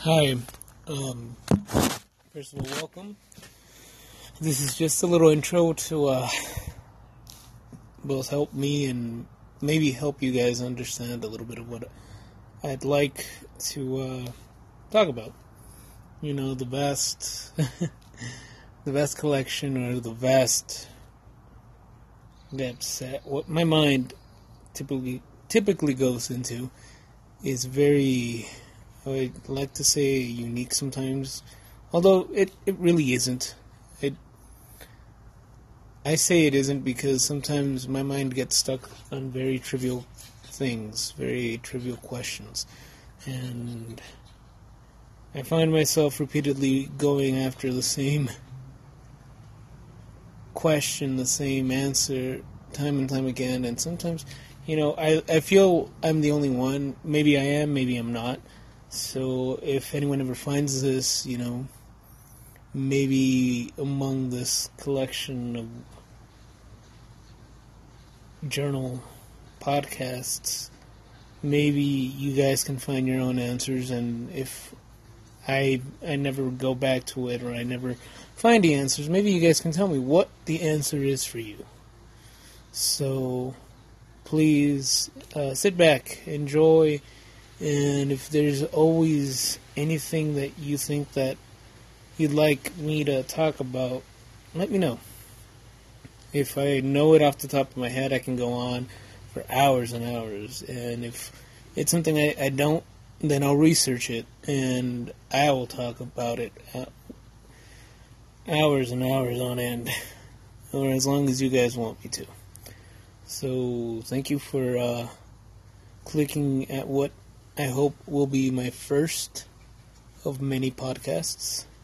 Hi. Um, First of all, welcome. This is just a little intro to both help me and maybe help you guys understand a little bit of what I'd like to talk about. You know, the vast, the vast collection or the vast depths that what my mind typically goes into is very, I'd like to say, unique sometimes, although it really isn't. I say it isn't because sometimes my mind gets stuck on very trivial things, very trivial questions, and I find myself repeatedly going after the same question, the same answer, time and time again, and sometimes, I feel I'm the only one. Maybe I am, maybe I'm not. So if anyone ever finds this, maybe among this collection of journal podcasts, maybe you guys can find your own answers, and if I never go back to it or I never find the answers, maybe you guys can tell me what the answer is for you. So please sit back, enjoy, and if there's always anything that you think that you'd like me to talk about, let me know. If I know it off the top of my head, I can go on for hours and hours. And if it's something I don't, then I'll research it and I will talk about it hours and hours on end, or as long as you guys want me to. So thank you for clicking at what I hope will be my first of many podcasts.